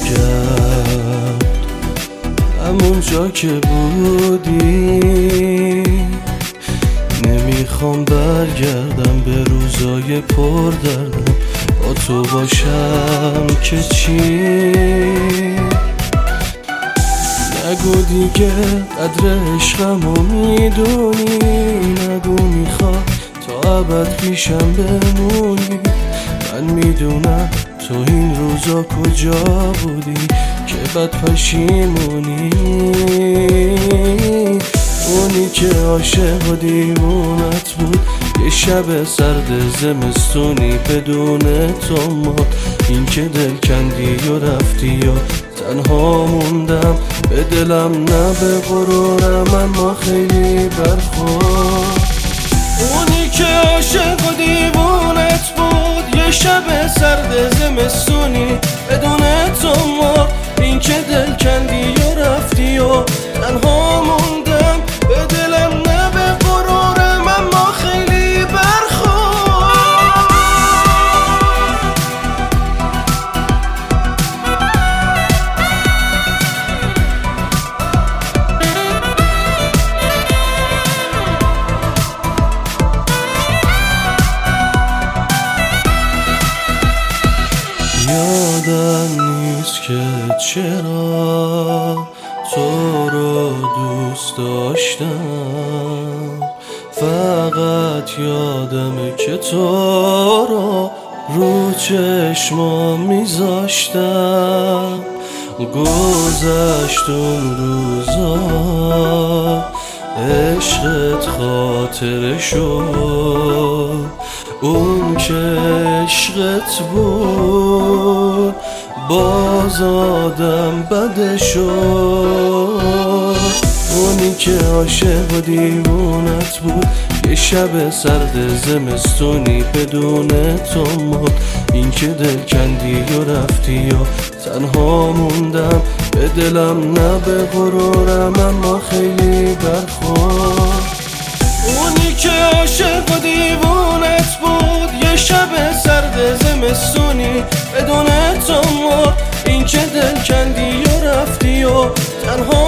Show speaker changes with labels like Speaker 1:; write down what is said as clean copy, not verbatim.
Speaker 1: برگرد همون جا که بودی. نمیخوام برگردم به روزای پر دردم، با تو باشم که چی. نگو دیگه قدر عشقمو میدونی، نگو میخوام تا ابد پیشم بمونی. من میدونم تو این روزا کجا بودی که بد پشیمونی. اونی که عاشق و دیوونت بود، یه شب سرد زمستونی بدون تو ما. این که دل کندی و رفتی و تنها موندم، به دلم نه به غرورم اما خیلی برخورد. اونی که عاشق و دیوونت بود، یه شب سرد زمستونی بدون تو ما. این که دل کندی و رفتی و تنها موندم، به دلم نه به غرورم اما خیلی برخورد. یادم نیست که چرا تو رو دوست داشتم، فقط یادمه که تو رو چشمام میذاشتم. گذشت اون روزا، عشقت خاطره شد. اون که عشقت بود، باز آدم بده شد. اونی که عاشق و دیوونت بود، یه شب سرد زمستونی بدون تو مد. این که دل کندی و رفتی و تنها موندم، به دلم نه به غرورم اما خیلی برخورد. اونی که عاشق و دیوونت بود، یه شب سرد زمستونی بدون تو مد. این که دل کندی و رفتی و تنها